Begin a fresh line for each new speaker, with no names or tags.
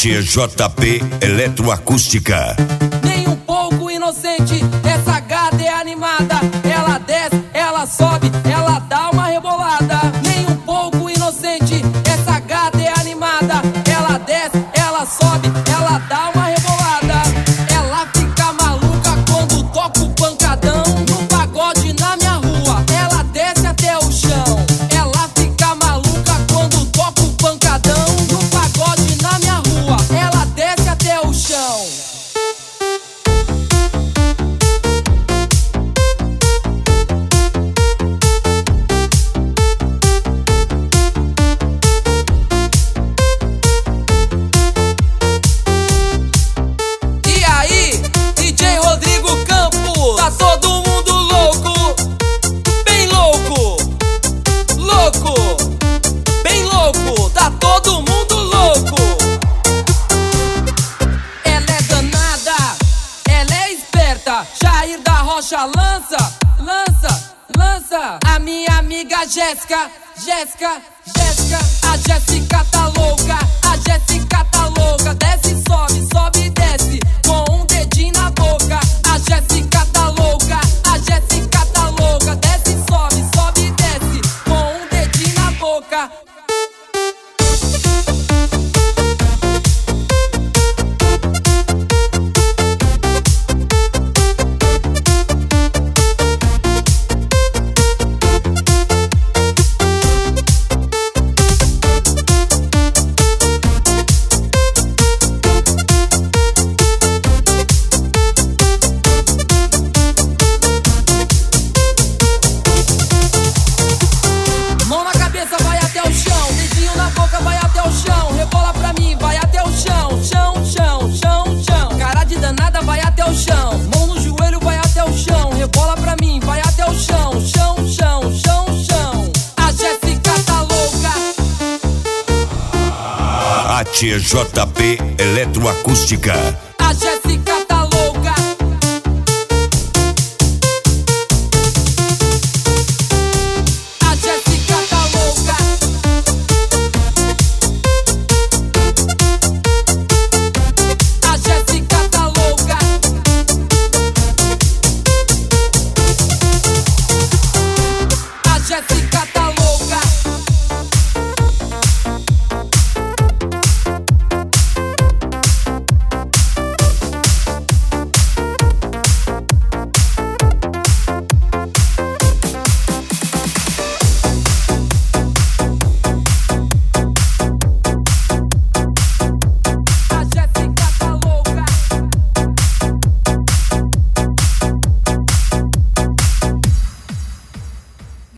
tia JP Eletroacústica.
Nem um pouco inocente, essa gata é animada. Ela desce, ela sobe, ela dá uma rebolada. Nem um pouco inocente, essa gata é animada. Ela desce, ela sobe, ela dá uma rebolada. Ela fica maluca quando toca o pancadão no pagode na minha rua. Ela desce até o chão. Ela fica maluca quando toca o pancadão no pagode na minha rua. Ela desce até o chão. Tá todo mundo louco, bem louco, louco, bem louco, tá todo mundo louco. Ela é danada, ela é esperta. Jair da Rocha lança, lança, lança. A minha amiga Jéssica, Jéssica, Jéssica. A Jéssica tá louca, a Jéssica tá louca. Desce, sobe, sobe e desce com um dedinho na boca. A Jéssica tá louca, a Jéssica tá louca. Desce, sobe, sobe e desce com um dedinho na boca. Vai até o chão, dedinho na boca, vai até o chão. Rebola pra mim, vai até o chão. Chão, chão, chão, chão. Cara de danada, vai até o chão. Mão no joelho, vai até o chão. Rebola pra mim, vai até o chão. Chão, chão, chão, chão. A Jéssica tá louca.
A tia JP Eletroacústica.